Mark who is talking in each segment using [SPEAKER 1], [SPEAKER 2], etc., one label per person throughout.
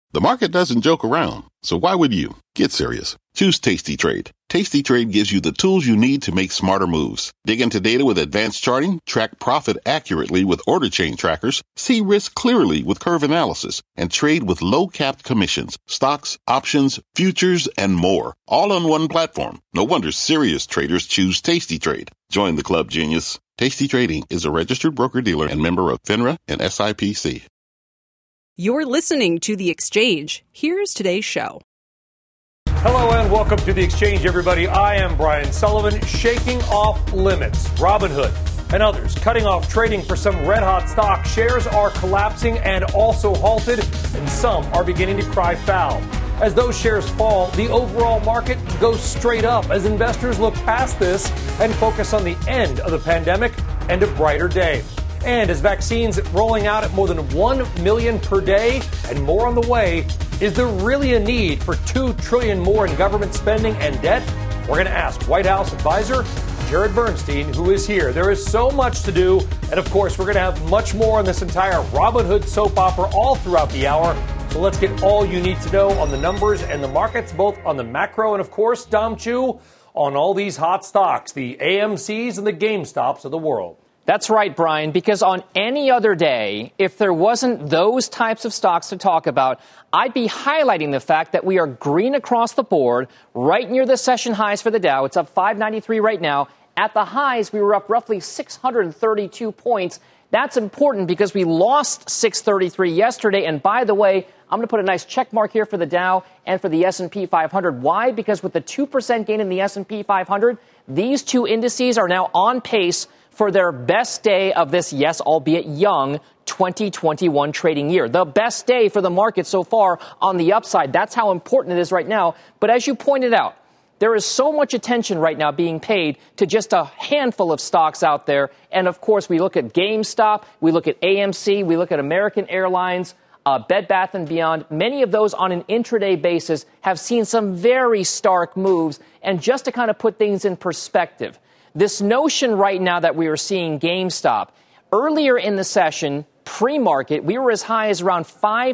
[SPEAKER 1] The market doesn't joke around, so why would you? Get serious. Choose Tasty Trade. Tasty Trade gives you the tools you need to make smarter moves. Dig into data with advanced charting, track profit accurately with order chain trackers, see risk clearly with curve analysis, and trade with low-capped commissions, stocks, options, futures, and more. All on one platform. No wonder serious traders choose Tasty Trade. Join the club, genius. Tasty Trading is a registered broker-dealer and member of FINRA and SIPC.
[SPEAKER 2] You're listening to The Exchange. Here's today's show.
[SPEAKER 3] Hello and welcome to The Exchange, everybody. I am Brian Sullivan, shaking off limits. Robinhood and others cutting off trading for some red-hot stock. Shares are collapsing and also halted, and some are beginning to cry foul. As those shares fall, the overall market goes straight up as investors look past this and focus on the end of the pandemic and a brighter day. And as vaccines rolling out at more than 1 million per day and more on the way, is there really a need for $2 trillion more in government spending and debt? We're going to ask White House advisor Jared Bernstein, who is here. There is so much to do. And of course, we're going to have much more on this entire Robinhood soap opera all throughout the hour. So let's get all you need to know on the numbers and the markets, both on the macro and, of course, Dom Chu, on all these hot stocks, the AMCs and the GameStops of the world.
[SPEAKER 4] That's right, Brian, because on any other day, if there wasn't those types of stocks to talk about, I'd be highlighting the fact that we are green across the board, right near the session highs for the Dow. It's up 593 right now. At the highs, we were up roughly 632 points. That's important because we lost 633 yesterday. And by the way, I'm going to put a nice check mark here for the Dow and for the S&P 500. Why? Because with the 2% gain in the S&P 500, these two indices are now on pace for their best day of this, yes, albeit young, 2021 trading year. The best day for the market so far on the upside. That's how important it is right now. But as you pointed out, there is so much attention right now being paid to just a handful of stocks out there. And, of course, we look at GameStop, we look at AMC, we look at American Airlines, Bed Bath & Beyond. Many of those on an intraday basis have seen some very stark moves. And just to kind of put things in perspective, this notion right now that we are seeing GameStop, earlier in the session, pre-market, we were as high as around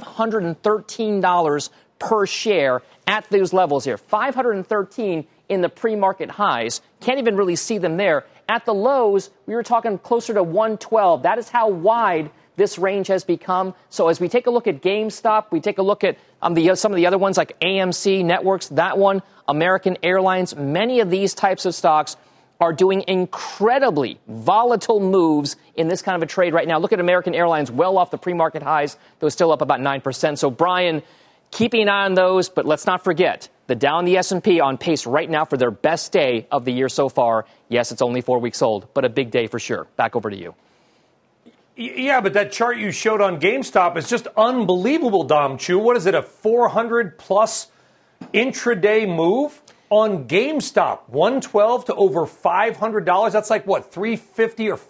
[SPEAKER 4] $513 per share at those levels here. $513 in the pre-market highs. Can't even really see them there. At the lows, we were talking closer to $112. That is how wide this range has become. So as we take a look at GameStop, we take a look at some of the other ones like AMC Networks, that one, American Airlines, many of these types of stocks are doing incredibly volatile moves in this kind of a trade right now. Look at American Airlines, well off the pre-market highs, though still up about 9%. So, Brian, keeping an eye on those, but let's not forget, the Dow and the S&P on pace right now for their best day of the year so far. Yes, it's only 4 weeks old, but a big day for sure. Back over to you.
[SPEAKER 3] Yeah, but that chart you showed on GameStop is just unbelievable, Dom Chu. What is it, a 400-plus intraday move? On GameStop, 112 to over $500. That's like, what, 350 or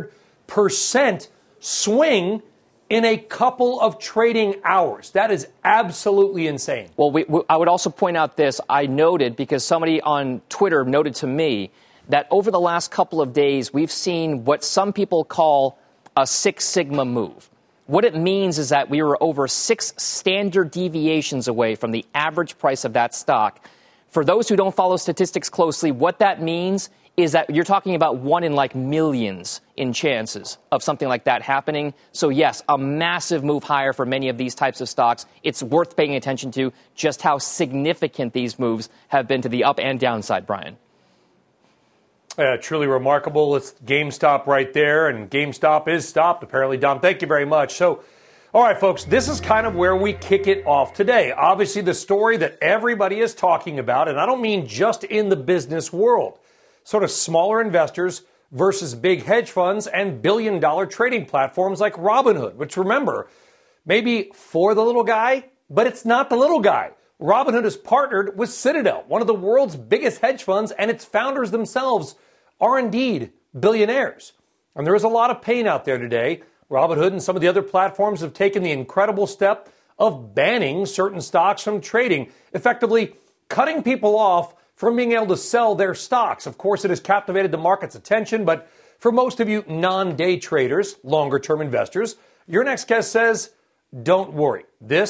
[SPEAKER 3] 400% swing in a couple of trading hours. That is absolutely insane.
[SPEAKER 4] Well, I would also point out this. I noted, because somebody on Twitter noted to me, that over the last couple of days, we've seen what some people call a Six Sigma move. What it means is that we were over 6 standard deviations away from the average price of that stock. For those who don't follow statistics closely, what that means is that you're talking about 1 in like millions in chances of something like that happening. So, yes, a massive move higher for many of these types of stocks. It's worth paying attention to just how significant these moves have been to the up and downside, Brian.
[SPEAKER 3] Truly remarkable. It's GameStop right there, and GameStop is stopped, apparently. Dom, thank you very much. So, all right, folks, this is kind of where we kick it off today. Obviously, the story that everybody is talking about, and I don't mean just in the business world, sort of smaller investors versus big hedge funds and billion-dollar trading platforms like Robinhood, which, remember, maybe for the little guy, but it's not the little guy. Robinhood has partnered with Citadel, one of the world's biggest hedge funds, and its founders themselves are indeed billionaires. And there is a lot of pain out there today. Robinhood and some of the other platforms have taken the incredible step of banning certain stocks from trading, effectively cutting people off from being able to sell their stocks. Of course, it has captivated the market's attention, but for most of you non-day traders, longer-term investors, your next guest says, don't worry. This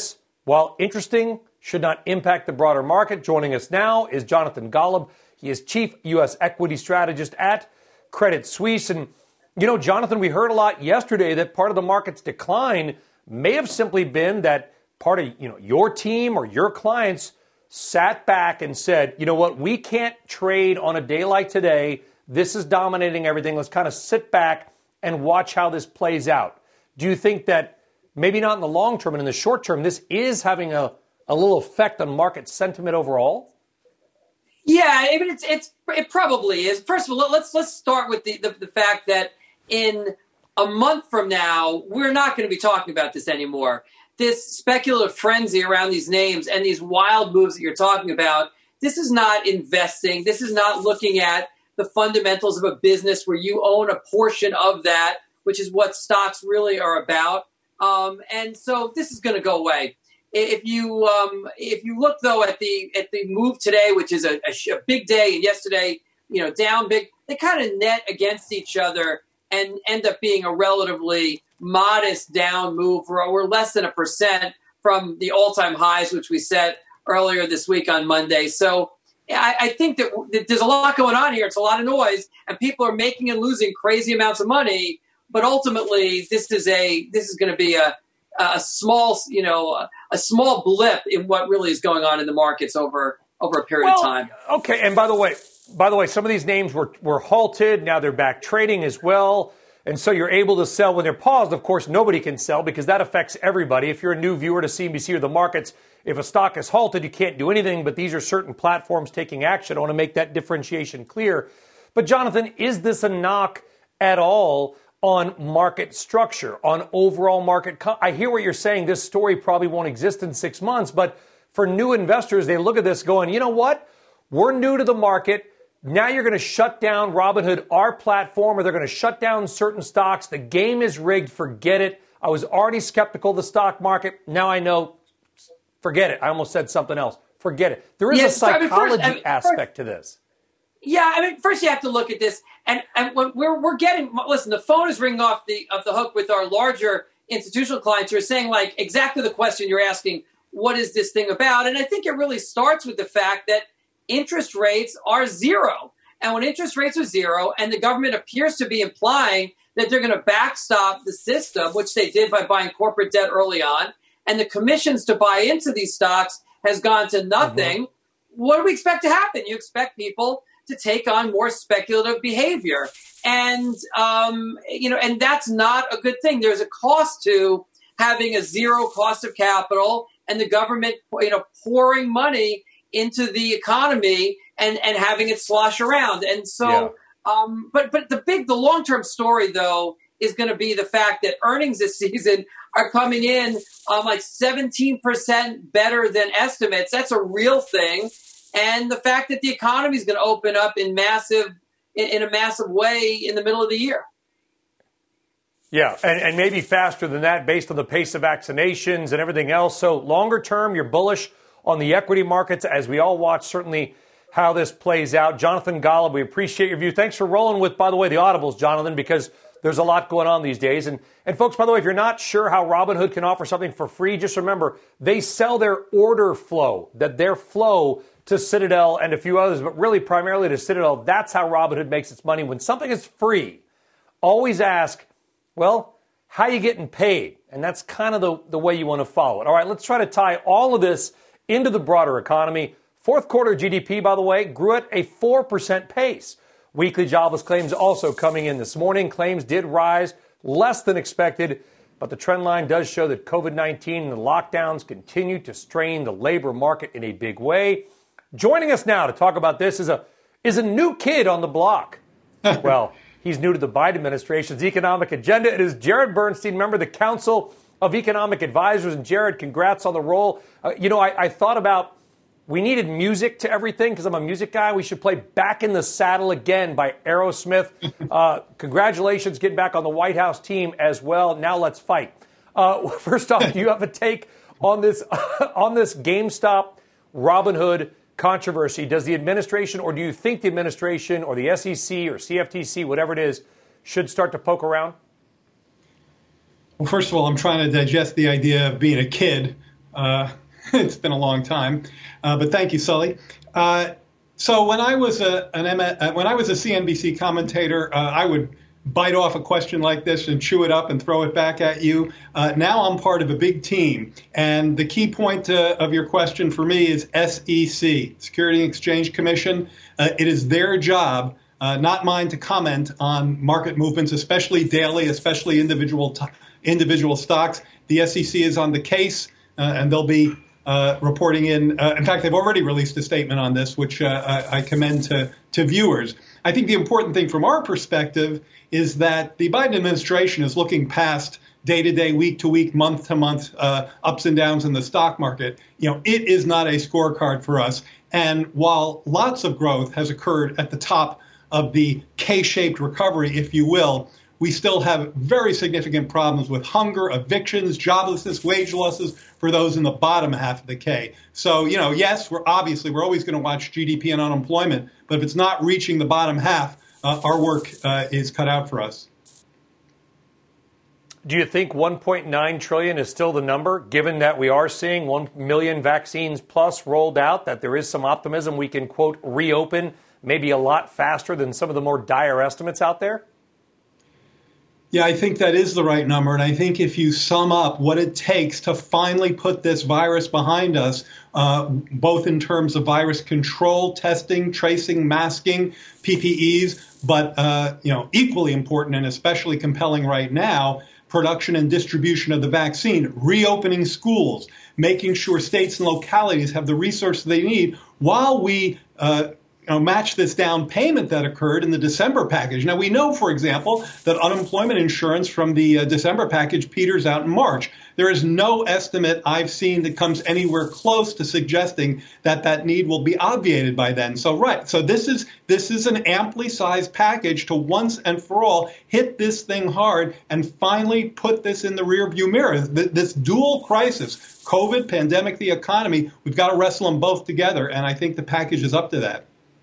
[SPEAKER 3] while interesting, should not impact the broader market. Joining us now is Jonathan Golub. He is Chief U.S. Equity Strategist at Credit Suisse. And, Jonathan, we heard a lot yesterday that part of the market's decline may have simply been that part of, your team or your clients sat back and said, you know what, we can't trade on a day like today. This is dominating everything. Let's kind of sit back and watch how this plays out. Do you think that maybe not in the long term and in the short term, this is having a little effect on market sentiment overall?
[SPEAKER 5] Yeah, I mean, it probably is. First of all, let's start with the fact that in a month from now, we're not going to be talking about this anymore. This speculative frenzy around these names and these wild moves that you're talking about, this is not investing. This is not looking at the fundamentals of a business where you own a portion of that, which is what stocks really are about. And so this is going to go away. If you look though at the move today, which is a big day, and yesterday, down big, they kind of net against each other and end up being a relatively modest down move. We're less than 1% from the all-time highs, which we set earlier this week on Monday. So I think that there's a lot going on here. It's a lot of noise, and people are making and losing crazy amounts of money. But ultimately, this is going to be a small blip in what really is going on in the markets over a period of time.
[SPEAKER 3] Okay. And by the way, some of these names were halted. Now they're back trading as well. And so you're able to sell when they're paused. Of course, nobody can sell because that affects everybody. If you're a new viewer to CNBC or the markets, if a stock is halted, you can't do anything. But these are certain platforms taking action. I want to make that differentiation clear. But Jonathan, is this a knock at all on market structure, on overall market? I hear what you're saying. This story probably won't exist in 6 months. But for new investors, they look at this going, you know what? We're new to the market. Now you're going to shut down Robinhood, our platform, or they're going to shut down certain stocks. The game is rigged. Forget it. I was already skeptical of the stock market. Now I know. Forget it. I almost said something else. Forget it. There is a psychology aspect to this.
[SPEAKER 5] Yeah, I mean, first you have to look at this, and when we're getting, listen, the phone is ringing off the hook with our larger institutional clients who are saying like exactly the question you're asking. What is this thing about? And I think it really starts with the fact that interest rates are zero. And when interest rates are zero and the government appears to be implying that they're going to backstop the system, which they did by buying corporate debt early on, and the commissions to buy into these stocks has gone to nothing, what do we expect to happen? You expect people to take on more speculative behavior. And, and that's not a good thing. There's a cost to having a zero cost of capital and the government, pouring money into the economy and having it slosh around. And so, but the long-term story, though, is going to be the fact that earnings this season are coming in like 17% better than estimates. That's a real thing. And the fact that the economy is going to open up in a massive way in the middle of the year.
[SPEAKER 3] Yeah, and maybe faster than that based on the pace of vaccinations and everything else. So longer term, you're bullish on the equity markets as we all watch certainly how this plays out. Jonathan Golub, we appreciate your view. Thanks for rolling with, by the way, the audibles, Jonathan, because there's a lot going on these days. And folks, by the way, if you're not sure how Robinhood can offer something for free, just remember they sell their order flow, their flow to Citadel and a few others, but really primarily to Citadel. That's how Robinhood makes its money. When something is free, always ask, well, how are you getting paid? And that's kind of the way you want to follow it. All right, let's try to tie all of this into the broader economy. Fourth quarter GDP, by the way, grew at a 4% pace. Weekly jobless claims also coming in this morning. Claims did rise less than expected, but the trend line does show that COVID-19 and the lockdowns continue to strain the labor market in a big way. Joining us now to talk about this is a new kid on the block. Well, he's new to the Biden administration's economic agenda. It is Jared Bernstein, member of the Council of Economic Advisors. And Jared, congrats on the role. I thought about we needed music to everything because I'm a music guy. We should play Back in the Saddle Again by Aerosmith. Congratulations getting back on the White House team as well. Now let's fight. First off, do you have a take on this GameStop Robinhood controversy? Does the administration, or do you think the administration or the SEC or CFTC, whatever it is, should start to poke around?
[SPEAKER 6] Well, first of all, I'm trying to digest the idea of being a kid. It's been a long time, but thank you, Sully. So when I was a CNBC commentator, I would bite off a question like this and chew it up and throw it back at you. Now I'm part of a big team. And the key point of your question for me is SEC, Security and Exchange Commission. It is their job, not mine, to comment on market movements, especially daily, especially individual stocks. The SEC is on the case, and they'll be reporting in. In fact, they've already released a statement on this, which I commend to viewers. I think the important thing from our perspective is that the Biden administration is looking past day-to-day, week-to-week, month-to-month ups and downs in the stock market. It is not a scorecard for us. And while lots of growth has occurred at the top of the K-shaped recovery, if you will, we still have very significant problems with hunger, evictions, joblessness, wage losses for those in the bottom half of the K. So, yes, we're always going to watch GDP and unemployment, but if it's not reaching the bottom half, our work is cut out for us.
[SPEAKER 3] Do you think 1.9 trillion is still the number, given that we are seeing 1 million vaccines plus rolled out, that there is some optimism we can, quote, reopen maybe a lot faster than some of the more dire estimates out there?
[SPEAKER 6] Yeah, I think that is the right number. And I think if you sum up what it takes to finally put this virus behind us, both in terms of virus control, testing, tracing, masking, PPEs, but equally important and especially compelling right now, production and distribution of the vaccine, reopening schools, making sure states and localities have the resources they need while we match this down payment that occurred in the December package. Now, we know, for example, that unemployment insurance from the December package peters out in March. There is no estimate I've seen that comes anywhere close to suggesting that need will be obviated by then. So this is an amply sized package to once and for all hit this thing hard and finally put this in the rearview mirror. This dual crisis, COVID, pandemic, the economy, we've got to wrestle them both together, and I think the package is up to that.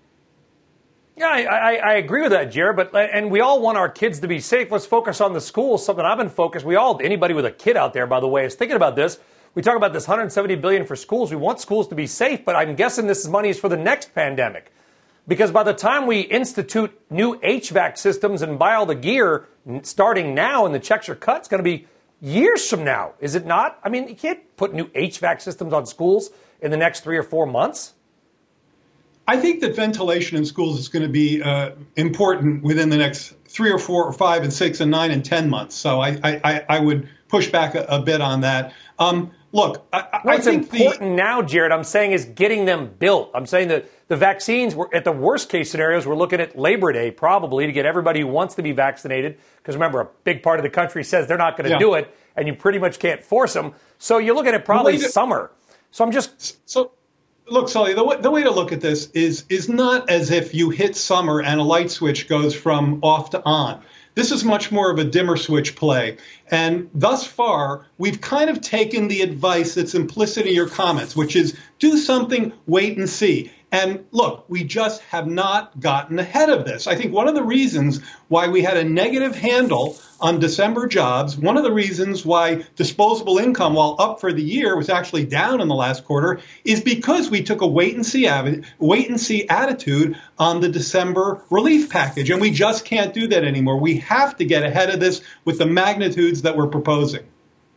[SPEAKER 3] Yeah, I agree with that, Jared. And we all want our kids to be safe. Let's focus on the schools. Something I've been focused. Anybody with a kid out there, by the way, is thinking about this. We talk about this $170 billion for schools. We want schools to be safe, but I'm guessing this money is for the next pandemic, because by the time we institute new HVAC systems and buy all the gear starting now, and the checks are cut, it's going to be years from now, is it not? I mean, you can't put new HVAC systems on schools in the next 3 or 4 months.
[SPEAKER 6] I think that ventilation in schools is going to be important within the next 3 or 4 or 5 and 6 and 9 and 10 months. So I would push back a bit on that. Look, I think what's important
[SPEAKER 3] now, Jared, I'm saying, is getting them built. I'm saying that the vaccines, at the worst case scenarios, we're looking at Labor Day probably to get everybody who wants to be vaccinated. Because remember, a big part of the country says they're not going to do it, and you pretty much can't force them. So you're looking at probably summer. So I'm just...
[SPEAKER 6] Look, Sully, the way to look at this is not as if you hit summer and a light switch goes from off to on. This is much more of a dimmer switch play. And thus far, we've kind of taken the advice that's implicit in your comments, which is do something, wait and see. And look, we just have not gotten ahead of this. I think one of the reasons why we had a negative handle on December jobs, one of the reasons why disposable income, while up for the year, was actually down in the last quarter, is because we took a wait and see attitude on the December relief package. And we just can't do that anymore. We have to get ahead of this with the magnitudes that we're proposing.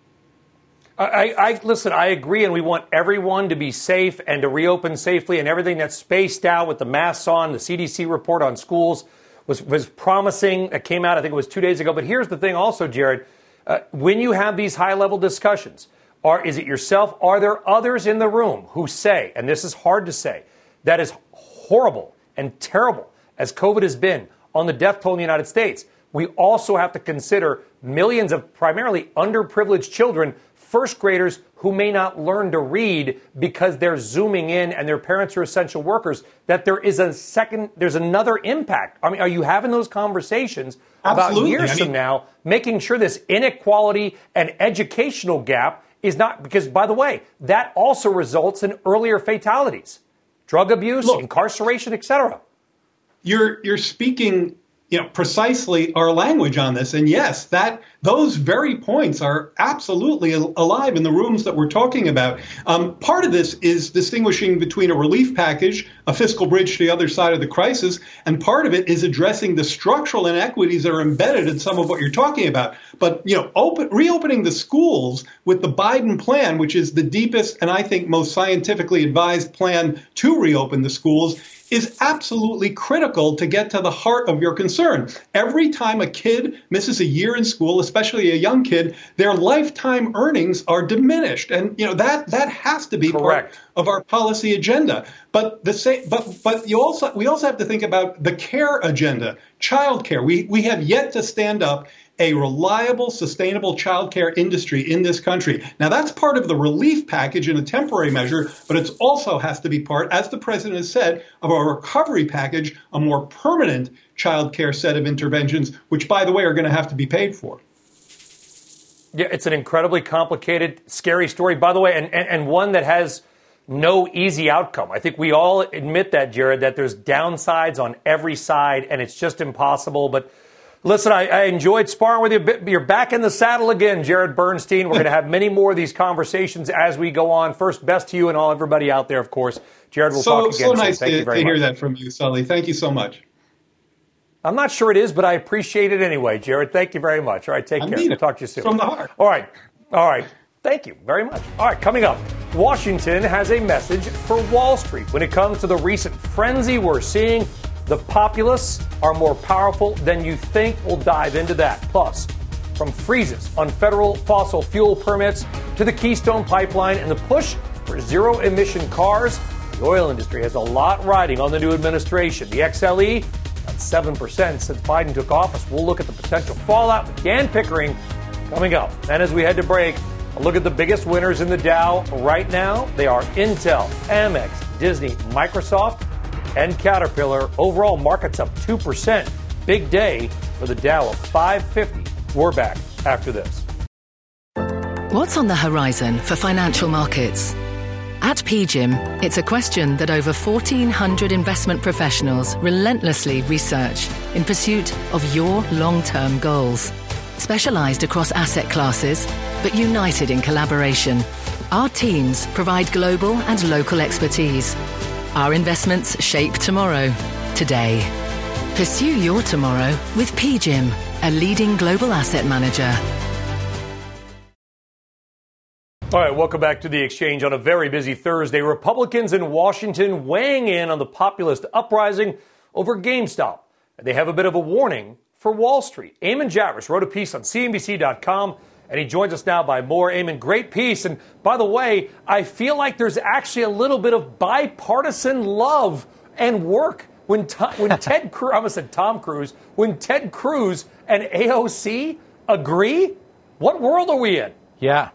[SPEAKER 3] Listen, I agree, and we want everyone to be safe and to reopen safely, and everything that's spaced out with the masks on. The CDC report on schools was promising. It came out, I think it was 2 days ago. But here's the thing also, Jared. When you have these high-level discussions, is it yourself? Are there others in the room who say, and this is hard to say, that is horrible and terrible as COVID has been on the death toll in the United States, we also have to consider millions of primarily underprivileged children, first graders who may not learn to read because they're Zooming in and their parents are essential workers, that there's another impact. I mean, are you having those conversations about years from now, making sure this inequality and educational gap is not, because by the way, that also results in earlier fatalities, drug abuse, incarceration, etc.
[SPEAKER 6] You're speaking precisely our language on this. And yes, those very points are absolutely alive in the rooms that we're talking about. Part of this is distinguishing between a relief package, a fiscal bridge to the other side of the crisis, and part of it is addressing the structural inequities that are embedded in some of what you're talking about. But, reopening the schools with the Biden plan, which is the deepest and I think most scientifically advised plan to reopen the schools, is absolutely critical to get to the heart of your concern. Every time a kid misses a year in school, especially a young kid, their lifetime earnings are diminished. And, that has to be
[SPEAKER 3] correct.
[SPEAKER 6] Part of our policy agenda. But we also have to think about the care agenda, child care. We have yet to stand up a reliable, sustainable child care industry in this country. Now, that's part of the relief package in a temporary measure, but it also has to be part, as the president has said, of a recovery package, a more permanent child care set of interventions, which, by the way, are going to have to be paid for.
[SPEAKER 3] Yeah, it's an incredibly complicated, scary story, by the way, and one that has no easy outcome. I think we all admit that, Jared, that there's downsides on every side, and it's just impossible. But listen, I enjoyed sparring with you. You're back in the saddle again, Jared Bernstein. We're going to have many more of these conversations as we go on. First, best to you and everybody out there, of course. Jared, we'll talk again soon.
[SPEAKER 6] So nice
[SPEAKER 3] Thank you very
[SPEAKER 6] to
[SPEAKER 3] much.
[SPEAKER 6] hear that from you, Sully. Thank you so much.
[SPEAKER 3] I'm not sure it is, but I appreciate it anyway, Jared. Thank you very much. All right, take care. We'll talk to you soon.
[SPEAKER 6] From the heart.
[SPEAKER 3] All right. Thank you very much. All right, coming up, Washington has a message for Wall Street when it comes to the recent frenzy we're seeing. The populists are more powerful than you think. We'll dive into that. Plus, from freezes on federal fossil fuel permits to the Keystone Pipeline and the push for zero-emission cars, the oil industry has a lot riding on the new administration. The XLE, at 7% since Biden took office. We'll look at the potential fallout with Dan Pickering coming up. And as we head to break, a look at the biggest winners in the Dow right now. They are Intel, Amex, Disney, Microsoft, and Caterpillar. Overall, markets up 2%. Big day for the Dow of 550. We're back after this.
[SPEAKER 7] What's on the horizon for financial markets? At PGIM, it's a question that over 1,400 investment professionals relentlessly research in pursuit of your long-term goals. Specialized across asset classes, but united in collaboration, our teams provide global and local expertise. Our investments shape tomorrow, today. Pursue your tomorrow with PGIM, a leading global asset manager.
[SPEAKER 3] All right, welcome back to The Exchange on a very busy Thursday. Republicans in Washington weighing in on the populist uprising over GameStop. They have a bit of a warning for Wall Street. Eamon Javers wrote a piece on CNBC.com, and he joins us now by more. Eamon, great piece. And by the way, I feel like there's actually a little bit of bipartisan love and work when Ted Cruz, I almost said Tom Cruise, when Ted Cruz and AOC agree. What world are we in?
[SPEAKER 8] Yeah.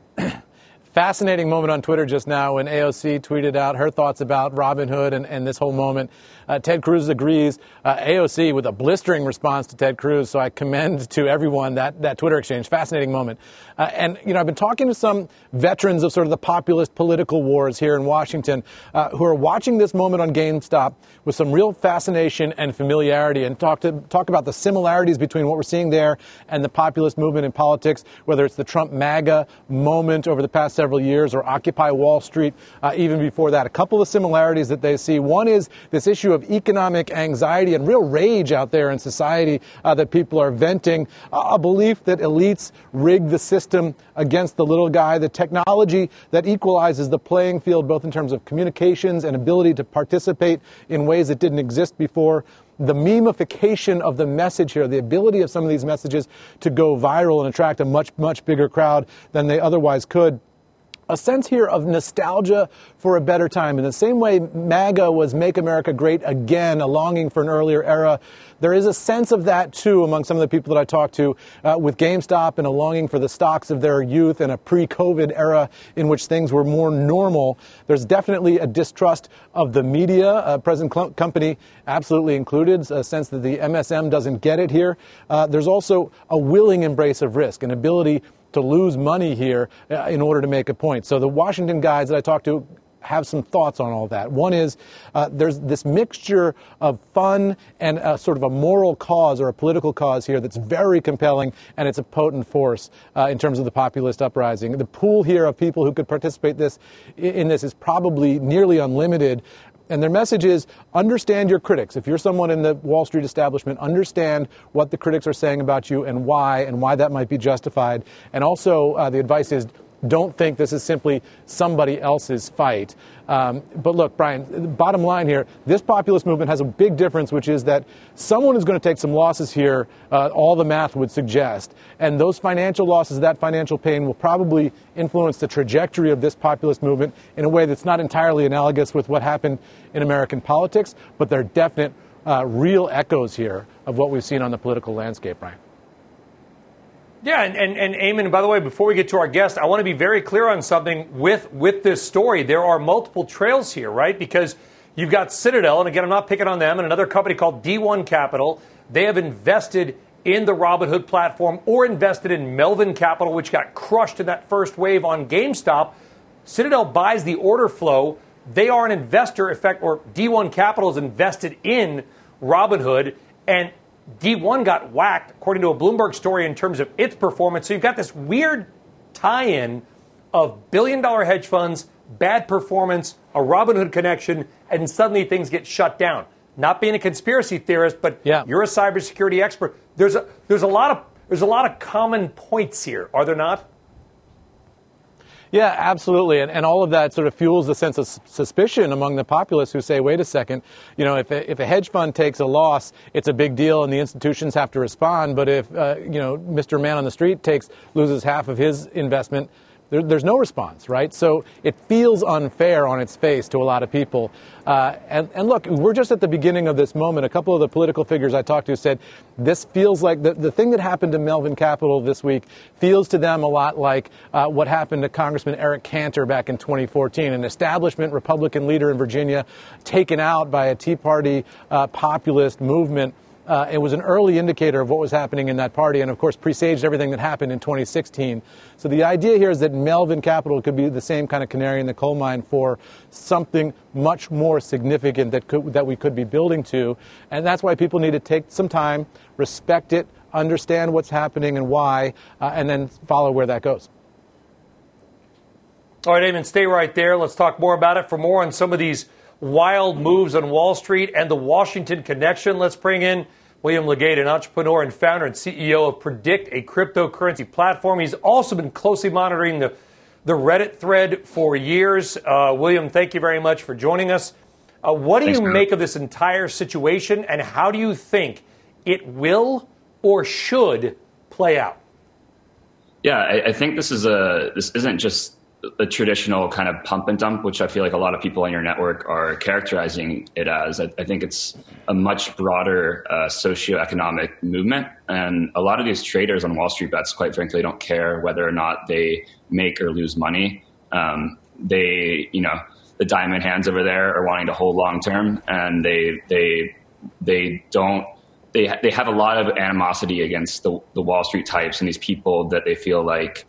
[SPEAKER 8] Fascinating moment on Twitter just now when AOC tweeted out her thoughts about Robinhood and this whole moment. Ted Cruz agrees. AOC with a blistering response to Ted Cruz. So I commend to everyone that Twitter exchange. Fascinating moment. And I've been talking to some veterans of sort of the populist political wars here in Washington who are watching this moment on GameStop with some real fascination and familiarity, and talk about the similarities between what we're seeing there and the populist movement in politics, whether it's the Trump MAGA moment over the past several years or Occupy Wall Street even before that. A couple of similarities that they see. One is this issue of economic anxiety and real rage out there in society that people are venting, a belief that elites rig the system against the little guy, the technology that equalizes the playing field both in terms of communications and ability to participate in ways that didn't exist before. The memification of the message here, the ability of some of these messages to go viral and attract a much, much bigger crowd than they otherwise could. A sense here of nostalgia for a better time. In the same way MAGA was Make America Great Again, a longing for an earlier era, there is a sense of that, too, among some of the people that I talked to with GameStop, and a longing for the stocks of their youth in a pre-COVID era in which things were more normal. There's definitely a distrust of the media, present company absolutely included, a sense that the MSM doesn't get it here. There's also a willing embrace of risk, an ability to lose money here in order to make a point. So the Washington guys that I talked to have some thoughts on all that. One is there's this mixture of fun and sort of a moral cause or a political cause here that's very compelling, and it's a potent force in terms of the populist uprising. The pool here of people who could participate in this is probably nearly unlimited. And their message is, understand your critics. If you're someone in the Wall Street establishment, understand what the critics are saying about you and why that might be justified. And also, the advice is, don't think this is simply somebody else's fight. But look, Brian, the bottom line here, this populist movement has a big difference, which is that someone is going to take some losses here, all the math would suggest. And those financial losses, that financial pain will probably influence the trajectory of this populist movement in a way that's not entirely analogous with what happened in American politics, but there are definite real echoes here of what we've seen on the political landscape, Brian.
[SPEAKER 3] Yeah, and Eamon, by the way, before we get to our guest, I want to be very clear on something with this story. There are multiple trails here, right? Because you've got Citadel, and again, I'm not picking on them, and another company called D1 Capital. They have invested in the Robinhood platform or invested in Melvin Capital, which got crushed in that first wave on GameStop. Citadel buys the order flow. They are an investor, or D1 Capital is invested in Robinhood, and D1 got whacked, according to a Bloomberg story, in terms of its performance. So you've got this weird tie-in of billion-dollar hedge funds, bad performance, a Robinhood connection, and suddenly things get shut down. Not being a conspiracy theorist, but you're a cybersecurity expert. There's a lot of common points here, are there not?
[SPEAKER 8] Yeah, absolutely. And all of that sort of fuels the sense of suspicion among the populace who say, wait a second, if a hedge fund takes a loss, it's a big deal and the institutions have to respond. But if, Mr. Man on the street loses half of his investment, there's no response, right? So it feels unfair on its face to a lot of people. And look, we're just at the beginning of this moment. A couple of the political figures I talked to said this feels like the thing that happened to Melvin Capital this week feels to them a lot like what happened to Congressman Eric Cantor back in 2014, an establishment Republican leader in Virginia taken out by a Tea Party populist movement. It was an early indicator of what was happening in that party and, of course, presaged everything that happened in 2016. So the idea here is that Melvin Capital could be the same kind of canary in the coal mine for something much more significant that we could be building to. And that's why people need to take some time, respect it, understand what's happening and why, and then follow where that goes.
[SPEAKER 3] All right, Eamon, stay right there. Let's talk more about it. For more on some of these wild moves on Wall Street and the Washington connection, let's bring in William Legate, an entrepreneur and founder and CEO of Predict, a cryptocurrency platform. He's also been closely monitoring the Reddit thread for years. William, thank you very much for joining us. What do you make of this entire situation, and how do you think it will or should play out?
[SPEAKER 9] Yeah, I think this isn't just a traditional kind of pump and dump, which I feel like a lot of people on your network are characterizing it as. I think it's a much broader socioeconomic movement. And a lot of these traders on Wall Street Bets, quite frankly, don't care whether or not they make or lose money. The diamond hands over there are wanting to hold long term, and they have a lot of animosity against the Wall Street types and these people that they feel like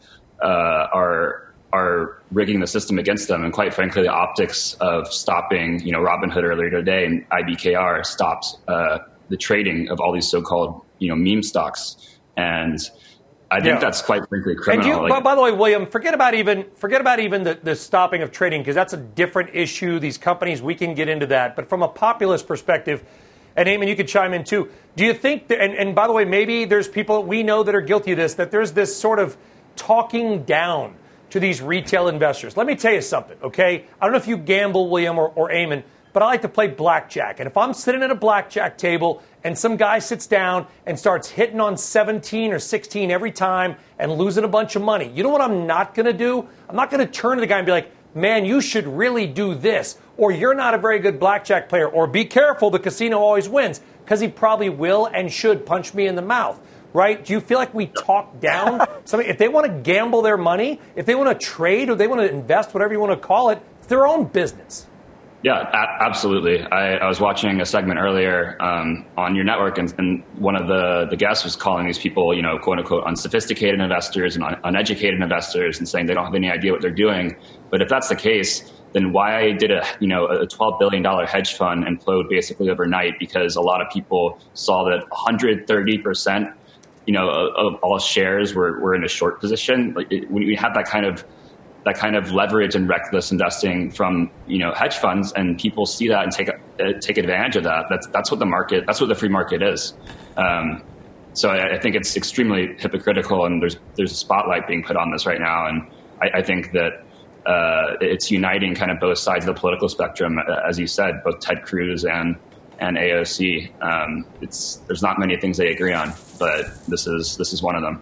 [SPEAKER 9] are rigging the system against them. And quite frankly, the optics of stopping, Robinhood earlier today and IBKR stopped the trading of all these so-called, meme stocks. And I think that's quite frankly criminal.
[SPEAKER 3] And by the way, William, forget about even the stopping of trading, because that's a different issue. These companies, we can get into that. But from a populist perspective, and Eamon, you could chime in too. Do you think, and by the way, maybe there's people we know that are guilty of this, that there's this sort of talking down to these retail investors. Let me tell you something, okay? I don't know if you gamble, William or Eamon, but I like to play blackjack. And if I'm sitting at a blackjack table and some guy sits down and starts hitting on 17 or 16 every time and losing a bunch of money, you know what I'm not going to do? I'm not going to turn to the guy and be like, man, you should really do this, or you're not a very good blackjack player, or be careful, the casino always wins, because he probably will and should punch me in the mouth. Right? Do you feel like we talk down somebody? If they want to gamble their money, if they want to trade or they want to invest, whatever you want to call it, it's their own business.
[SPEAKER 9] Yeah, absolutely. I was watching a segment earlier on your network, and one of the guests was calling these people, quote unquote, unsophisticated investors and uneducated investors, and saying they don't have any idea what they're doing. But if that's the case, then why did a $12 billion hedge fund implode basically overnight? Because a lot of people saw that 130%, of all shares were in a short position. When you have that kind of leverage and reckless investing from hedge funds, and people see that and take advantage of that. That's what the free market is. So I think it's extremely hypocritical, and there's a spotlight being put on this right now, and I think that it's uniting kind of both sides of the political spectrum, as you said, both Ted Cruz and AOC. There's not many things they agree on, but this is one of them.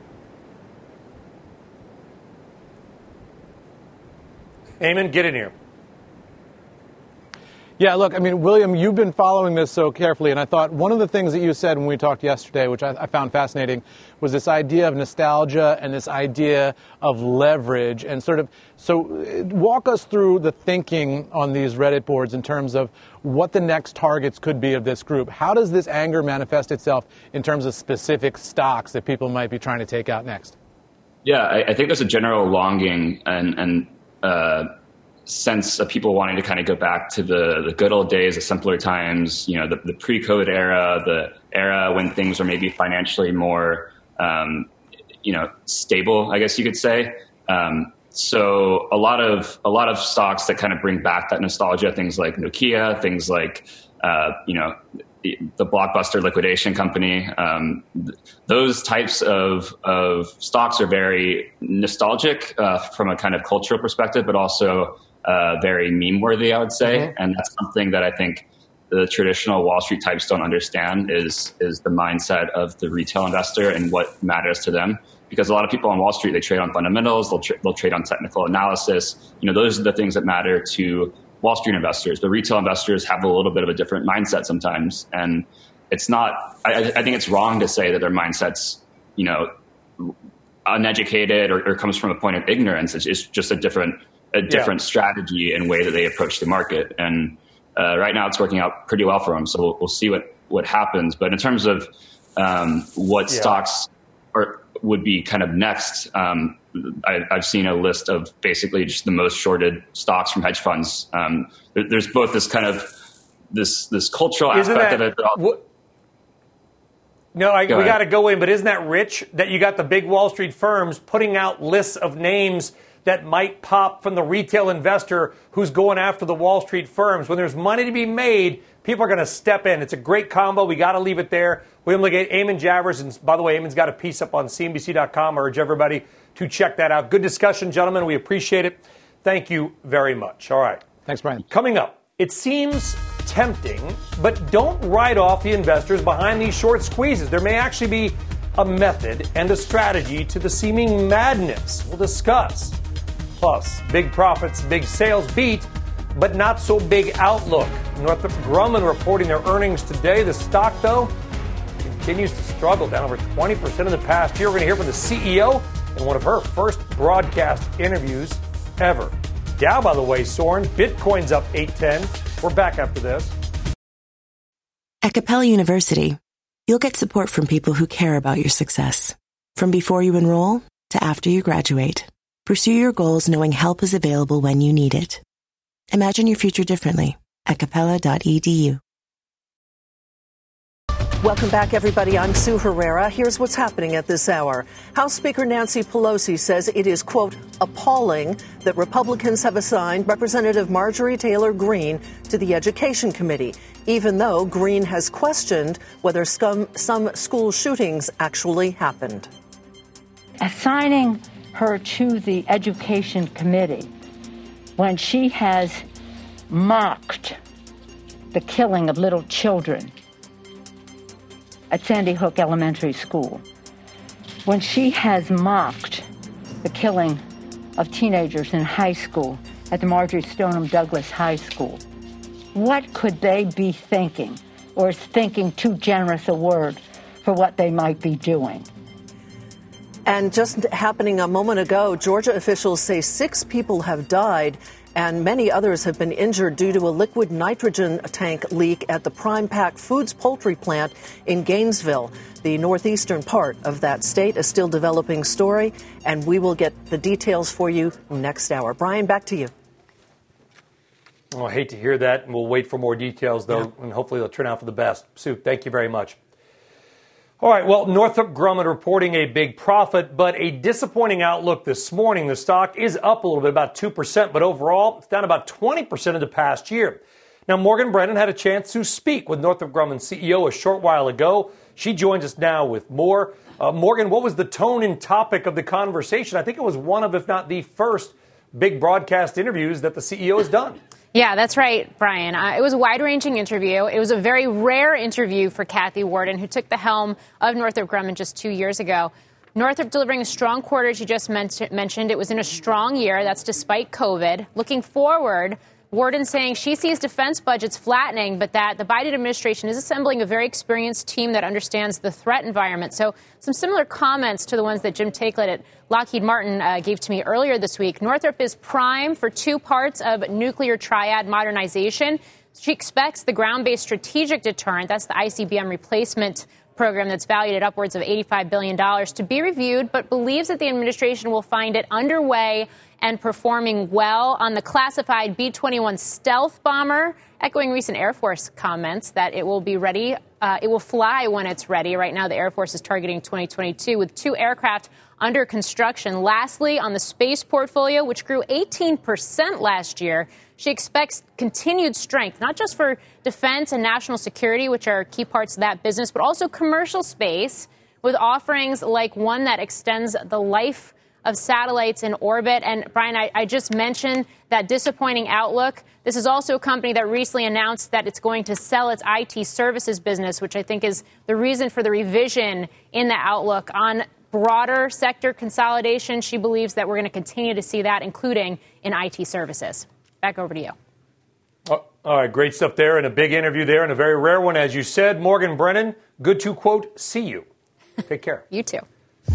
[SPEAKER 3] Eamon, get in here.
[SPEAKER 8] Yeah, look, I mean, William, you've been following this so carefully, and I thought one of the things that you said when we talked yesterday, which I found fascinating, was this idea of nostalgia and this idea of leverage. And so walk us through the thinking on these Reddit boards in terms of what the next targets could be of this group. How does this anger manifest itself in terms of specific stocks that people might be trying to take out next?
[SPEAKER 9] Yeah, I think there's a general longing and sense of people wanting to kind of go back to the good old days, the simpler times, the pre-code era, the era when things are maybe financially more, stable, I guess you could say. So a lot of stocks that kind of bring back that nostalgia, things like Nokia, things like, the Blockbuster liquidation company. Those types of stocks are very nostalgic from a kind of cultural perspective, but also very meme-worthy, I would say. Mm-hmm. And that's something that I think the traditional Wall Street types don't understand is the mindset of the retail investor and what matters to them. Because a lot of people on Wall Street, they trade on fundamentals, they'll trade on technical analysis. Those are the things that matter to Wall Street investors. The retail investors have a little bit of a different mindset sometimes. And it's not, I think it's wrong to say that their mindset's, uneducated or comes from a point of ignorance. It's just a different strategy and way that they approach the market. And right now it's working out pretty well for them. So we'll see what happens. But in terms of what stocks would be kind of next, I've seen a list of basically just the most shorted stocks from hedge funds. There's both this kind of this cultural aspect of it.
[SPEAKER 3] We got to go in, but isn't that rich that you got the big Wall Street firms putting out lists of names that might pop from the retail investor who's going after the Wall Street firms? When there's money to be made, people are going to step in. It's a great combo. We got to leave it there. William Legate, Eamon Javers, and by the way, Eamon's got a piece up on CNBC.com. I urge everybody to check that out. Good discussion, gentlemen. We appreciate it. Thank you very much. All right.
[SPEAKER 8] Thanks, Brian.
[SPEAKER 3] Coming up, it seems tempting, but don't write off the investors behind these short squeezes. There may actually be a method and a strategy to the seeming madness. We'll discuss. Plus, big profits, big sales beat, but not so big outlook. Northrop Grumman reporting their earnings today. The stock, though, continues to struggle, down over 20% in the past year. We're going to hear from the CEO in one of her first broadcast interviews ever. Dow, by the way, soaring. Bitcoin's up 8.10. We're back after this.
[SPEAKER 10] At Capella University, you'll get support from people who care about your success. From before you enroll to after you graduate, pursue your goals knowing help is available when you need it. Imagine your future differently at capella.edu.
[SPEAKER 11] Welcome back, everybody. I'm Sue Herrera. Here's what's happening at this hour. House Speaker Nancy Pelosi says it is, quote, appalling that Republicans have assigned Representative Marjorie Taylor Greene to the Education Committee, even though Greene has questioned whether some school shootings actually happened.
[SPEAKER 12] Assigning her to the Education Committee when she has mocked the killing of little children at Sandy Hook Elementary School, when she has mocked the killing of teenagers in high school at the Marjorie Stoneman Douglas High School. What could they be thinking, or is thinking too generous a word for what they might be doing?
[SPEAKER 11] And just happening a moment ago, Georgia officials say 6 people have died and many others have been injured due to a liquid nitrogen tank leak at the Prime Pack Foods poultry plant in Gainesville. The northeastern part of that state, a still developing story, and we will get the details for you next hour. Brian, back to you.
[SPEAKER 3] Oh, I hate to hear that, and we'll wait for more details, though, and hopefully they'll turn out for the best. Sue, thank you very much. All right, well, Northrop Grumman reporting a big profit, but a disappointing outlook this morning. The stock is up a little bit, about 2%, but overall, it's down about 20% in the past year. Now, Morgan Brennan had a chance to speak with Northrop Grumman's CEO a short while ago. She joins us now with more. Morgan, what was the tone and topic of the conversation? I think it was one of, if not the first, big broadcast interviews that the CEO has done.
[SPEAKER 13] Yeah, that's right, Brian. It was a wide-ranging interview. It was a very rare interview for Kathy Warden, who took the helm of Northrop Grumman just 2 years ago. Northrop delivering a strong quarter, as you just mentioned. It was in a strong year. That's despite COVID. Looking forward, Warden saying she sees defense budgets flattening, but that the Biden administration is assembling a very experienced team that understands the threat environment. So some similar comments to the ones that Jim Taiclet at Lockheed Martin gave to me earlier this week. Northrop is prime for two parts of nuclear triad modernization. She expects the ground-based strategic deterrent, that's the ICBM replacement program that's valued at upwards of $85 billion, to be reviewed, but believes that the administration will find it underway and performing well. On the classified B-21 stealth bomber, echoing recent Air Force comments that it will be ready. It will fly when it's ready. Right now, the Air Force is targeting 2022 with 2 aircraft under construction. Lastly, on the space portfolio, which grew 18% last year, she expects continued strength, not just for defense and national security, which are key parts of that business, but also commercial space with offerings like one that extends the life of satellites in orbit. And Brian, I just mentioned that disappointing outlook. This is also a company that recently announced that it's going to sell its IT services business, which I think is the reason for the revision in the outlook. On broader sector consolidation, she believes that we're going to continue to see that, including in IT services. Back over to you.
[SPEAKER 3] All right, great stuff there, and a big interview there, and a very rare one, as you said. Morgan Brennan, good to, quote, see you. Take care.
[SPEAKER 13] You too.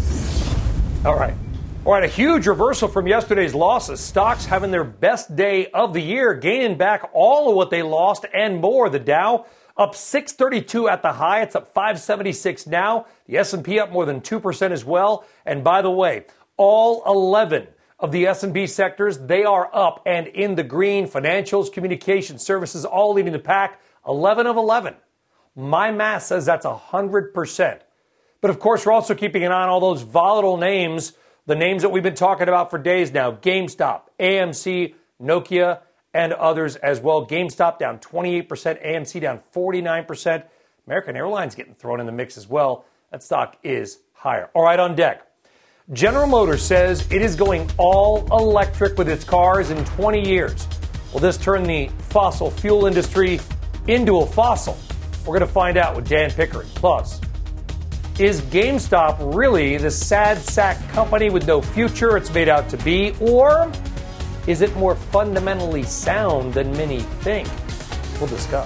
[SPEAKER 3] All right, a huge reversal from yesterday's losses. Stocks having their best day of the year, gaining back all of what they lost and more. The Dow up 632 at the high. It's up 576 now. The S&P up more than 2% as well. And by the way, all 11 of the S&P sectors, they are up and in the green. Financials, communication services, all leading the pack. 11 of 11. My math says that's 100%. But of course, we're also keeping an eye on all those volatile names, the names that we've been talking about for days now. GameStop, AMC, Nokia, and others as well. GameStop down 28%, AMC down 49%. American Airlines getting thrown in the mix as well. That stock is higher. All right, on deck. General Motors says it is going all electric with its cars in 20 years. Will this turn the fossil fuel industry into a fossil? We're going to find out with Dan Pickering. Plus, is GameStop really the sad sack company with no future it's made out to be? Or is it more fundamentally sound than many think? We'll discuss.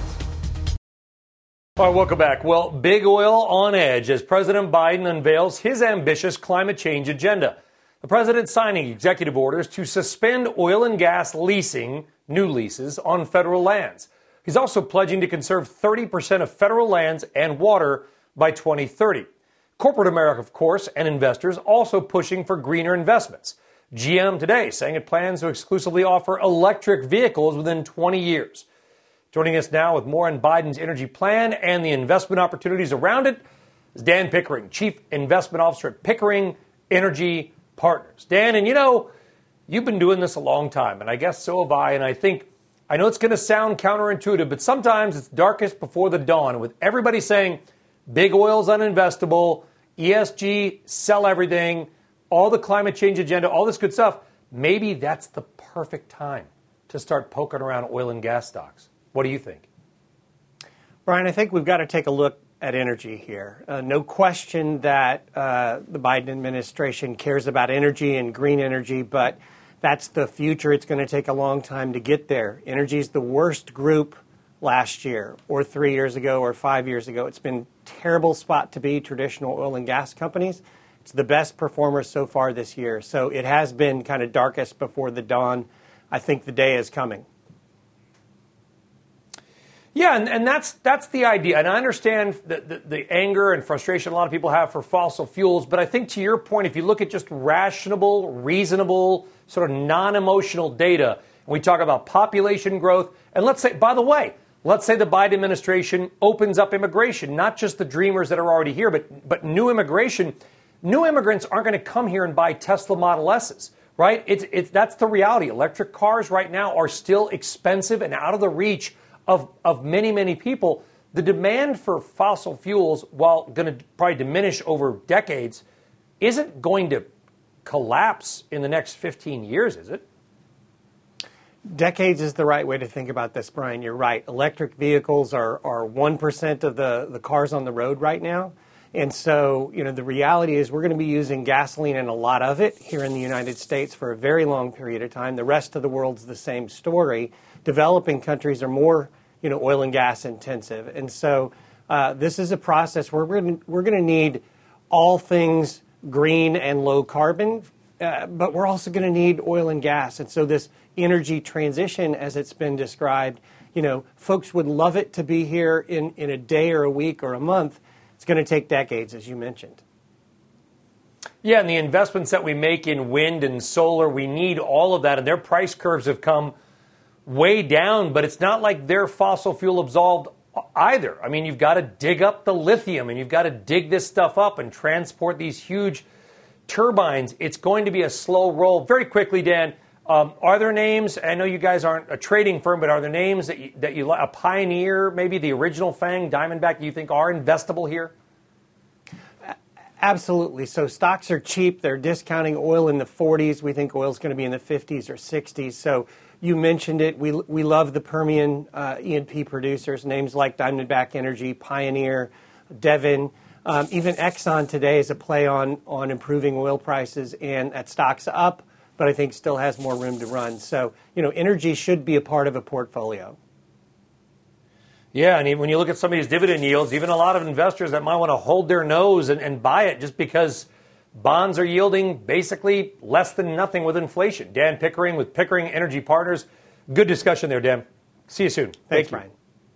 [SPEAKER 3] All right, welcome back. Well, big oil on edge as President Biden unveils his ambitious climate change agenda. The president signing executive orders to suspend oil and gas leasing, new leases, on federal lands. He's also pledging to conserve 30% of federal lands and water by 2030. Corporate America, of course, and investors also pushing for greener investments. GM today saying it plans to exclusively offer electric vehicles within 20 years. Joining us now with more on Biden's energy plan and the investment opportunities around it is Dan Pickering, Chief Investment Officer at Pickering Energy Partners. Dan, and you've been doing this a long time, and I guess so have I, and I know it's going to sound counterintuitive, but sometimes it's darkest before the dawn, with everybody saying big oil's uninvestable, ESG, sell everything, all the climate change agenda, all this good stuff. Maybe that's the perfect time to start poking around oil and gas stocks. What do you think?
[SPEAKER 14] Brian, I think we've got to take a look at energy here. No question that the Biden administration cares about energy and green energy, but that's the future. It's going to take a long time to get there. Energy is the worst group last year or 3 years ago or 5 years ago. It's been a terrible spot to be, traditional oil and gas companies. It's the best performer so far this year. So it has been kind of darkest before the dawn. I think the day is coming.
[SPEAKER 3] Yeah, and that's the idea. And I understand the anger and frustration a lot of people have for fossil fuels. But I think to your point, if you look at just rational, reasonable, sort of non-emotional data, we talk about population growth. And let's say, by the way, let's say the Biden administration opens up immigration, not just the dreamers that are already here, but new immigration. New immigrants aren't going to come here and buy Tesla Model S's, right? That's the reality. Electric cars right now are still expensive and out of the reach of many, many people. The demand for fossil fuels, while going to probably diminish over decades, isn't going to collapse in the next 15 years, is it?
[SPEAKER 14] Decades is the right way to think about this, Brian. You're right. Electric vehicles are 1% of the cars on the road right now. And so, the reality is we're going to be using gasoline and a lot of it here in the United States for a very long period of time. The rest of the world's the same story. Developing countries are more, oil and gas intensive. And so this is a process where we're going to need all things green and low carbon, but we're also going to need oil and gas. And so this energy transition, as it's been described, folks would love it to be here in a day or a week or a month. It's going to take decades, as you mentioned.
[SPEAKER 3] Yeah, and the investments that we make in wind and solar, we need all of that. And their price curves have come way down, but it's not like they're fossil fuel absolved either. I mean, you've got to dig up the lithium and you've got to dig this stuff up and transport these huge turbines. It's going to be a slow roll. Very quickly, Dan, are there names? I know you guys aren't a trading firm, but are there names that you a Pioneer, maybe the original Fang, Diamondback, you think are investable here?
[SPEAKER 14] Absolutely. So stocks are cheap. They're discounting oil in the 40s. We think oil's going to be in the 50s or 60s. So you mentioned it. We love the Permian E&P producers, names like Diamondback Energy, Pioneer, Devon. Even Exxon today is a play on improving oil prices, and that stock's up, but I think still has more room to run. So, energy should be a part of a portfolio.
[SPEAKER 3] Yeah, and when you look at some of these dividend yields, even a lot of investors that might want to hold their nose and buy it just because bonds are yielding basically less than nothing with inflation. Dan Pickering with Pickering Energy Partners. Good discussion there, Dan. See you soon.
[SPEAKER 14] Thanks, Brian.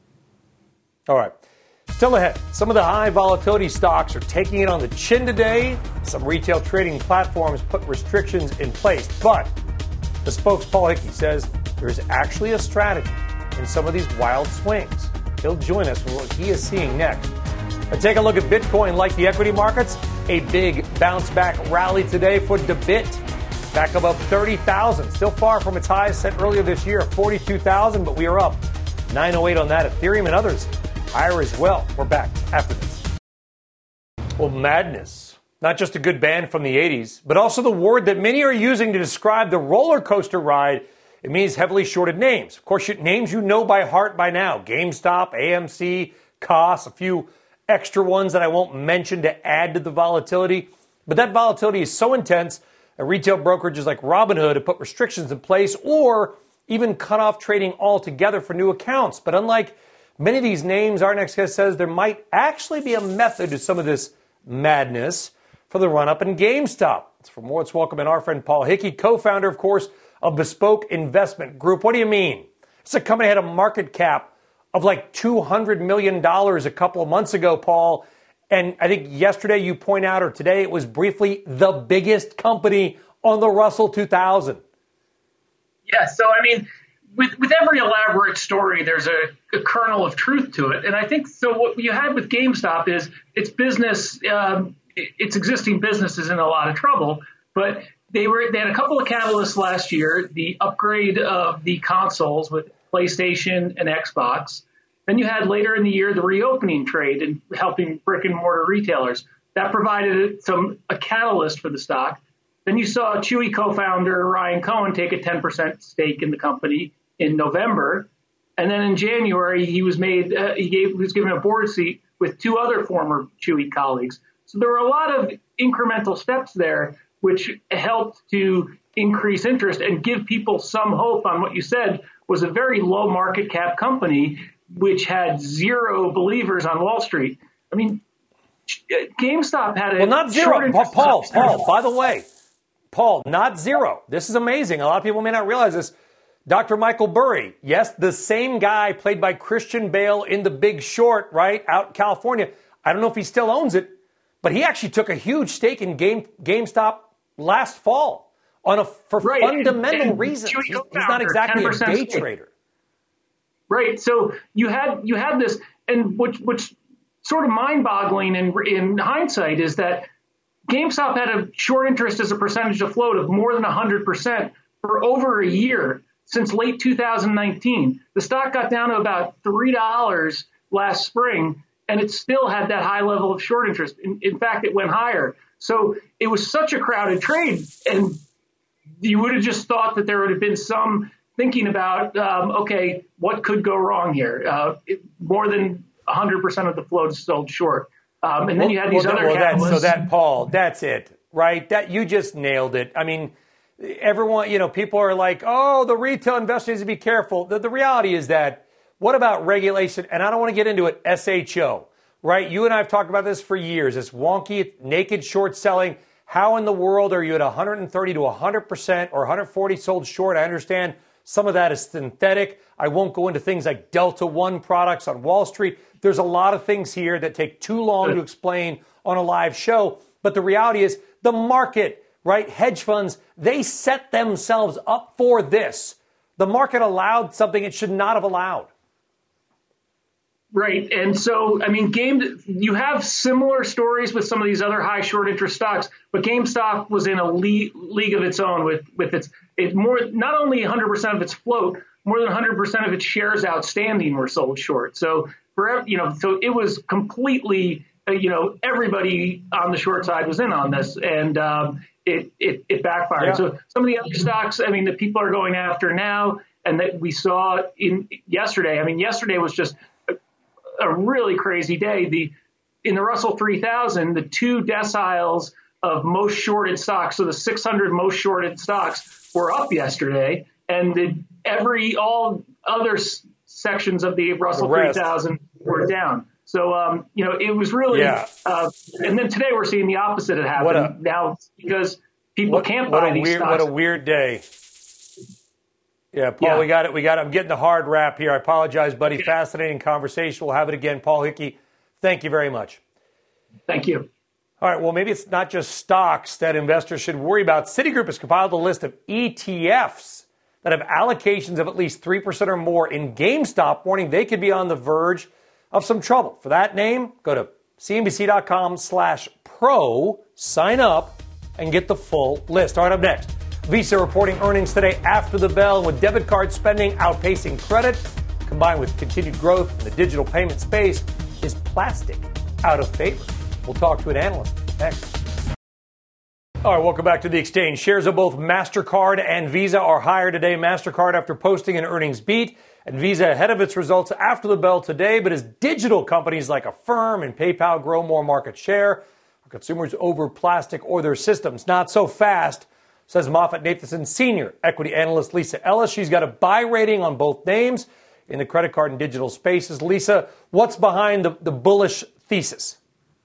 [SPEAKER 3] All right. Still ahead, some of the high volatility stocks are taking it on the chin today. Some retail trading platforms put restrictions in place, but the spokes Paul Hickey says there's actually a strategy in some of these wild swings. He'll join us with what he is seeing next. And take a look at Bitcoin. Like the equity markets, a big bounce back rally today for DeBit. Back above 30,000. Still far from its highs set earlier this year, 42,000, but we are up 908 on that. Ethereum and others higher as well. We're back after this. Well, madness. Not just a good band from the 80s, but also the word that many are using to describe the roller coaster ride. It means heavily shorted names. Of course, names you know by heart by now. GameStop, AMC, COS, a few extra ones that I won't mention to add to the volatility. But that volatility is so intense that retail brokerages like Robinhood have put restrictions in place or even cut off trading altogether for new accounts. But unlike many of these names, our next guest says there might actually be a method to some of this madness for the run-up in GameStop. For more, let's welcome in our friend Paul Hickey, co-founder, of course, of Bespoke Investment Group. What do you mean? It's a company that had a market cap of like $200 million a couple of months ago, Paul. And I think yesterday you point out, or today, it was briefly the biggest company on the Russell 2000.
[SPEAKER 15] Yeah, so I mean, with every elaborate story, there's a kernel of truth to it. And I think so what you had with GameStop is its business, its existing business is in a lot of trouble, but they had a couple of catalysts last year, the upgrade of the consoles with PlayStation and Xbox. Then you had later in the year the reopening trade and helping brick and mortar retailers. That provided a catalyst for the stock. Then you saw Chewy co-founder Ryan Cohen take a 10% stake in the company in November. And then in January, he was given a board seat with two other former Chewy colleagues. So there were a lot of incremental steps there, which helped to increase interest and give people some hope on what you said was a very low market cap company, which had zero believers on Wall Street. I mean, GameStop had a...
[SPEAKER 3] Well, not zero. Paul, by the way, Paul, not zero. This is amazing. A lot of people may not realize this. Dr. Michael Burry, yes, the same guy played by Christian Bale in The Big Short, right, out in California. I don't know if he still owns it, but he actually took a huge stake in GameStop last fall. for
[SPEAKER 15] right.
[SPEAKER 3] fundamental
[SPEAKER 15] and
[SPEAKER 3] reasons. He's not exactly a day trader.
[SPEAKER 15] Right. So you had this, and which sort of mind-boggling in hindsight is that GameStop had a short interest as a percentage of float of more than 100% for over a year since late 2019. The stock got down to about $3 last spring, and it still had that high level of short interest. In fact, it went higher. So it was such a crowded trade, and you would have just thought that there would have been some thinking about, okay, what could go wrong here? More than 100% of the float is sold short. And then you had these other catalysts.
[SPEAKER 3] Paul, that's it, right? That you just nailed it. I mean, everyone, people are like, oh, the retail investor needs to be careful. The reality is that, what about regulation? And I don't want to get into it, SHO, right? You and I have talked about this for years. It's wonky, naked short selling. How in the world are you at 130 to 100% or 140 sold short? I understand some of that is synthetic. I won't go into things like Delta One products on Wall Street. There's a lot of things here that take too long to explain on a live show. But the reality is the market, right? Hedge funds, they set themselves up for this. The market allowed something it should not have allowed.
[SPEAKER 15] Right. And so, I mean, you have similar stories with some of these other high short interest stocks, but GameStop was in a league of its own with its more, not only 100% of its float, more than 100% of its shares outstanding were sold short. So so it was completely, everybody on the short side was in on this, and it backfired. Yeah. So some of the other stocks, I mean, that people are going after now, and that we saw yesterday. I mean, yesterday was just a really crazy day. In the Russell 3000, the two deciles of most shorted stocks, so the 600 most shorted stocks, were up yesterday, and all other sections of the Russell 3000 were down. So it was really. Yeah. And then today we're seeing the opposite happen now because people can't buy these stocks.
[SPEAKER 3] What a weird day. Yeah, Paul, yeah. We got it. I'm getting the hard wrap here. I apologize, buddy. Yeah. Fascinating conversation. We'll have it again. Paul Hickey, thank you very much.
[SPEAKER 15] Thank you.
[SPEAKER 3] All right, well, maybe it's not just stocks that investors should worry about. Citigroup has compiled a list of ETFs that have allocations of at least 3% or more in GameStop, warning they could be on the verge of some trouble. For that name, go to cnbc.com/pro, sign up, and get the full list. All right, up next. Visa reporting earnings today after the bell, with debit card spending outpacing credit, combined with continued growth in the digital payment space. Is plastic out of favor? We'll talk to an analyst next. All right, welcome back to the Exchange. Shares of both MasterCard and Visa are higher today. MasterCard after posting an earnings beat, and Visa ahead of its results after the bell today. But as digital companies like Affirm and PayPal grow more market share, are consumers over plastic or their systems? Not so fast, says MoffettNathanson senior equity analyst Lisa Ellis. She's got a buy rating on both names in the credit card and digital spaces. Lisa, what's behind the bullish thesis?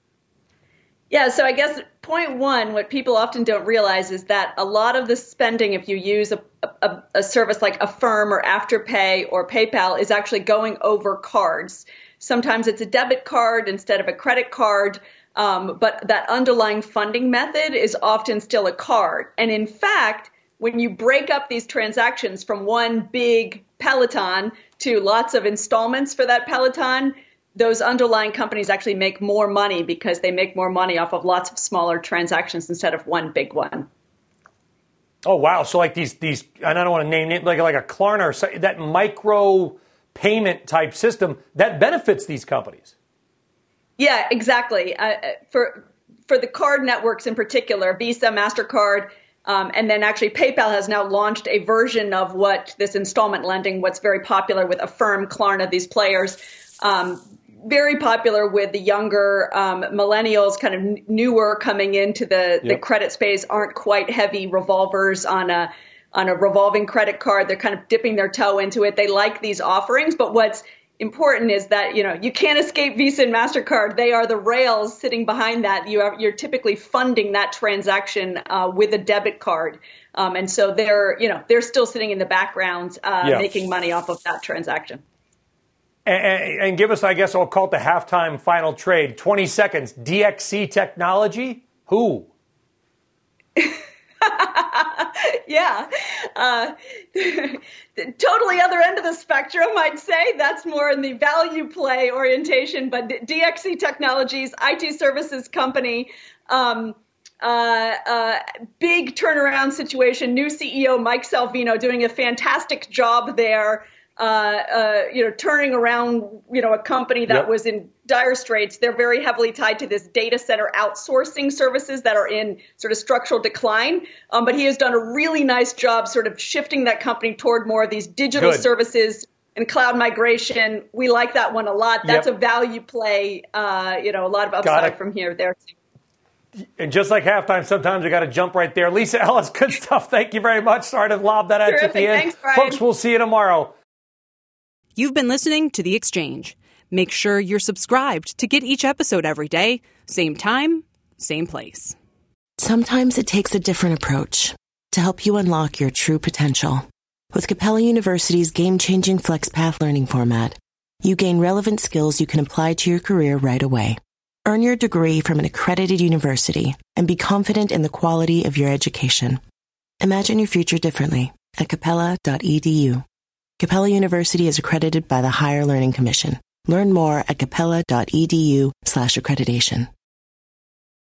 [SPEAKER 16] Yeah, so I guess point one, what people often don't realize is that a lot of the spending, if you use a service like Affirm or Afterpay or PayPal, is actually going over cards. Sometimes it's a debit card instead of a credit card. But that underlying funding method is often still a card. And in fact, when you break up these transactions from one big Peloton to lots of installments for that Peloton, those underlying companies actually make more money because they make more money off of lots of smaller transactions instead of one big one.
[SPEAKER 3] Oh, wow. So like these, and I don't want to name it, like a Klarna, or that micro payment type system that benefits these companies.
[SPEAKER 16] Yeah, exactly. For the card networks in particular, Visa, MasterCard, and then actually PayPal has now launched a version of what this installment lending, what's very popular with Affirm, Klarna, these players, very popular with the younger millennials, kind of newer coming into the credit space, aren't quite heavy revolvers on a revolving credit card. They're kind of dipping their toe into it. They like these offerings, but what's important is that, you can't escape Visa and MasterCard. They are the rails sitting behind that. You're typically funding that transaction with a debit card. And so they're still sitting in the background making money off of that transaction.
[SPEAKER 3] And give us, I guess I'll call it the halftime final trade. 20 seconds. DXC Technology? Who?
[SPEAKER 16] Yeah. Totally other end of the spectrum, I'd say. That's more in the value play orientation. But DXC Technologies, IT services company, big turnaround situation. New CEO Mike Salvino doing a fantastic job there. Turning around, a company that was in dire straits. They're very heavily tied to this data center outsourcing services that are in sort of structural decline. But he has done a really nice job sort of shifting that company toward more of these digital services and cloud migration. We like that one a lot. That's a value play, a lot of upside from here there too.
[SPEAKER 3] And just like halftime, sometimes we got to jump right there. Lisa Ellis, good stuff. Thank you very much. Sorry to lob that at you at the end.
[SPEAKER 16] Thanks, Brian.
[SPEAKER 3] Folks, we'll see you tomorrow.
[SPEAKER 2] You've been listening to The Exchange. Make sure you're subscribed to get each episode every day. Same time, same place.
[SPEAKER 10] Sometimes it takes a different approach to help you unlock your true potential. With Capella University's game-changing FlexPath learning format, you gain relevant skills you can apply to your career right away. Earn your degree from an accredited university and be confident in the quality of your education. Imagine your future differently at capella.edu. Capella University is accredited by the Higher Learning Commission. Learn more at capella.edu/accreditation.